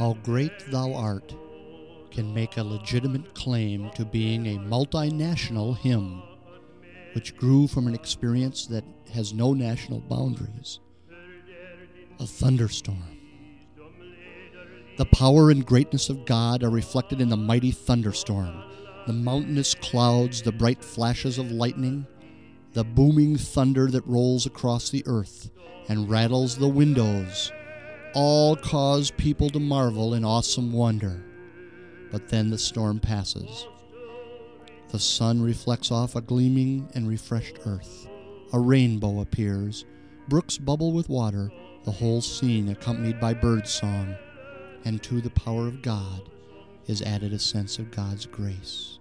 How Great Thou Art can make a legitimate claim to being a multinational hymn, which grew from an experience that has no national boundaries. A thunderstorm. The power and greatness of God are reflected in the mighty thunderstorm, the mountainous clouds, the bright flashes of lightning, the booming thunder that rolls across the earth and rattles the windows, all cause people to marvel in awesome wonder. But then the storm passes. The sun reflects off a gleaming and refreshed earth. A rainbow appears. Brooks bubble with water, the whole scene accompanied by bird song. And to the power of God is added a sense of God's grace.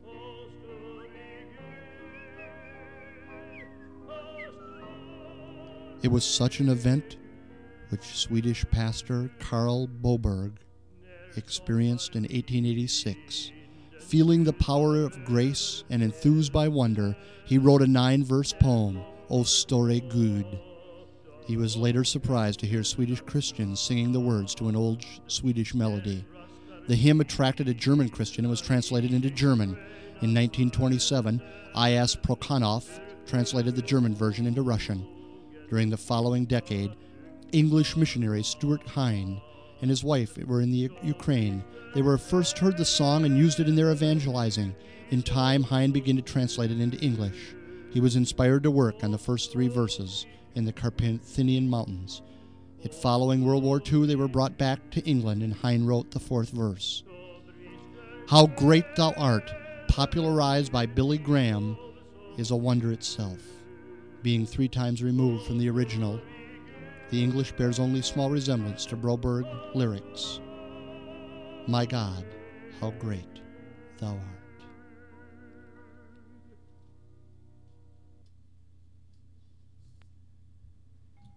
It was such an event which Swedish pastor Karl Boberg experienced in 1886. Feeling the power of grace and enthused by wonder, he wrote a 9-verse poem, O Store Gud. He was later surprised to hear Swedish Christians singing the words to an old Swedish melody. The hymn attracted a German Christian and was translated into German. In 1927, I.S. Prokhanov translated the German version into Russian. During the following decade, English missionary Stuart Hine and his wife were in the Ukraine. They were first heard the song and used it in their evangelizing. In time, Hine began to translate it into English. He was inspired to work on the first 3 verses in the Carpathian Mountains. Yet following World War II, they were brought back to England, and Hine wrote the 4th verse. How Great Thou Art, popularized by Billy Graham, is a wonder itself. Being 3 times removed from the original, the English bears only small resemblance to Broberg lyrics. My God, how great Thou art.